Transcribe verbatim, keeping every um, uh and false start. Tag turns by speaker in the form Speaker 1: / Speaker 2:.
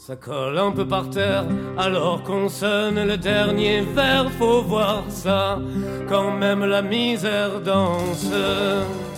Speaker 1: Ça colle un peu par terre alors qu'on sonne le dernier verre. Faut voir ça, quand même la misère danse.